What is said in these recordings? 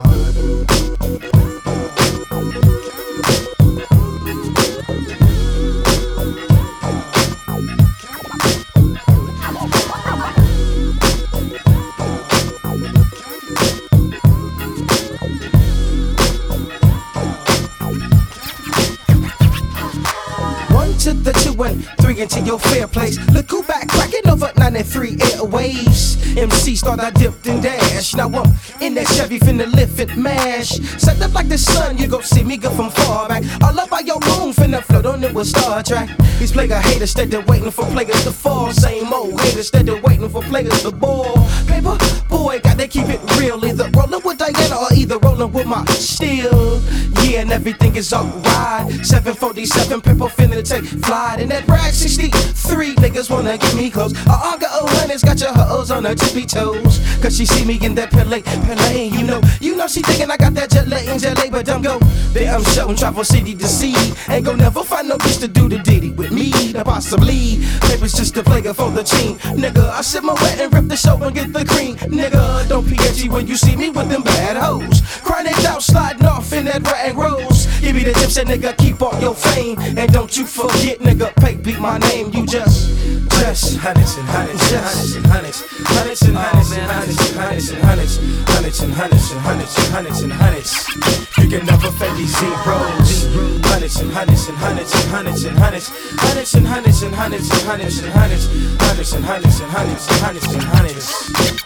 To the 2 and 3 into your fair place. Look who back cracking over 93 airwaves. MC thought I dipped and dashed. Now I'm in that Chevy finna lift and mash. Set up like the sun, you gon' see me go from far back. All up by your moon, finna float on it with Star Trek. These player haters steady waiting for players to fall. Same old haters steady waiting for players to ball. Paper boy, gotta keep it real. Either rolling with Diana or either rolling with my steel. Yeah, and everything is alright. 747 paper finna take flight. In that rag 63, niggas wanna get me close. Aga O'Hunter's got your hoes on her tippy toes. Cause she see me in that Pele, you know she thinking I got that jet lag, but don't go. There I'm showing travel city to see. Ain't gon' never find no bitch to do the ditty with me. Now possibly, paper's just a player for the team. Nigga, I sit my wet and rip the show and get the cream. Nigga, don't PNG when you see me with them bad hoes. Crying it out, sliding off in that rag rose. Give me the tips and nigga, keep all your fame. And don't you forget, nigga, pay beat my name. You just hundreds and hundreds and hundreds and hundreds, hundreds and hundreds and hundreds and hundreds and hundreds, hundreds and hundreds and hundreds and hundreds and hundreds. You can never fake these zeros. Hundreds and hundreds and hundreds and hundreds and hundreds, hundreds and hundreds and hundreds and hundreds and hundreds, hundreds and hundreds and hundreds and hundreds and hundreds.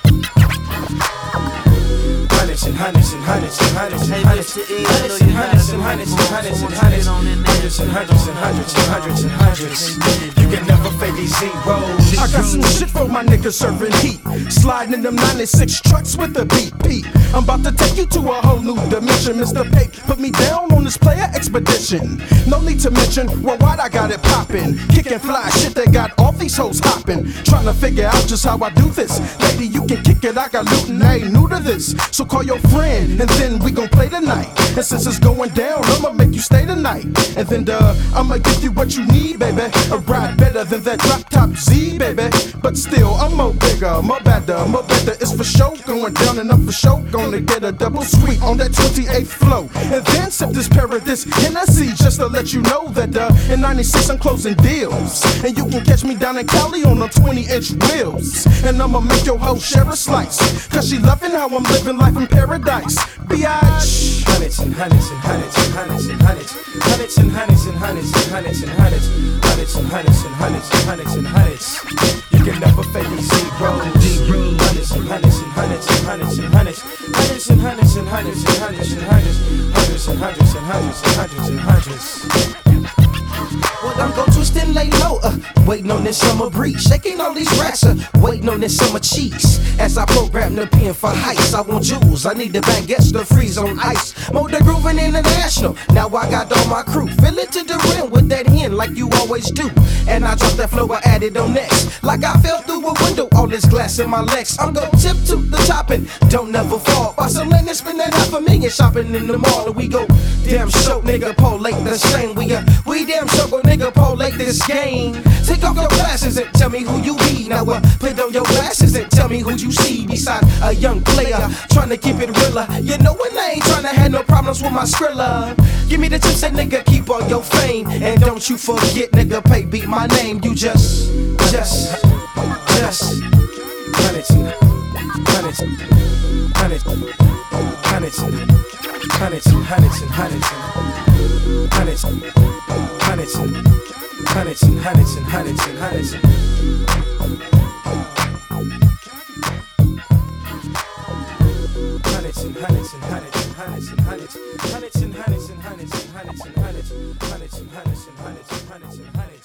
And hundreds and hundreds and hundreds and hundreds and hundreds and hundreds and hundreds and hundreds, hundreds and hundreds and hundreds and hundreds and hundreds. You can never fake these zeros. I got some shit for my niggas serving heat. Sliding in them 96 trucks with the BP. I'm about to take you to a whole new dimension. Mr. Pate put me down on this player expedition. No need to mention worldwide I got it poppin'. Kickin' fly shit that got all these hoes hoppin'. Trying to figure out just how I do this. Lady, you can kick it, I got loot and I ain't new to this. So call your friend and then we gon' play tonight. And since it's going down, I'ma make you stay tonight. And then I'ma give you what you need, baby. A ride better than that drop top Z, baby. But still, I'm more bigger, more better, more better. It's for show going down and I'm for show gonna get a double sweet on that 28th flow. And then sip this paradise Hennessy just to let you know that in 96 I'm closing deals. And you can catch me down in Cali on them 20-inch wheels. And I'ma make your hoe share a slice. Cause she loving how I'm living life in paradise. Biatch. Hundreds and hundreds and hundreds and hundreds and hundreds, hundreds and hundreds and hundreds and hundreds and hundreds, hundreds and hundreds and hundreds and hundreds and hundreds. You can never fake these zeros. Hundreds and hundreds and hundreds and hundreds and hundreds, hundreds and hundreds and hundreds and hundreds and hundreds, hundreds and hundreds and hundreds and hundreds and hundreds. Well, I'm gon' twist and lay low, waiting on this summer breeze. Shaking all these racks, waiting on this summer cheese. As I program the pen for heights, I want jewels. I need the baguettes to freeze on ice. Motor grooving international. Now I got all my crew. Fill it to the rim with that hen like you always do. And I drop that flow, I add it on next. Like I fell through a window, all this glass in my legs. I'm gon' tip to the top and don't never fall. Buy some land and spend that $500,000 shopping in the mall. And we go damn show, nigga, polate the same. We damn show, go nigga, polate this game. Take off your glasses and tell me who you be. Now put on your glasses and tell me who you see. Besides a young player trying to keep it realer. You know when I ain't trying to have no problems with my Skrilla. Give me the tips and nigga, keep all your fame. And don't you forget, nigga, pay beat my name. You just hundreds and hundreds and hundreds and hundreds and hundreds and hundreds and hundreds and hundreds and hundreds and hundreds and hundreds and hundreds and hundreds and hundreds. Hundreds and hundreds and hundreds and hundreds and hundreds, hundreds and hundreds and hundreds and hundreds and hundreds, hundreds and hundreds and hundreds and hundreds and hundreds.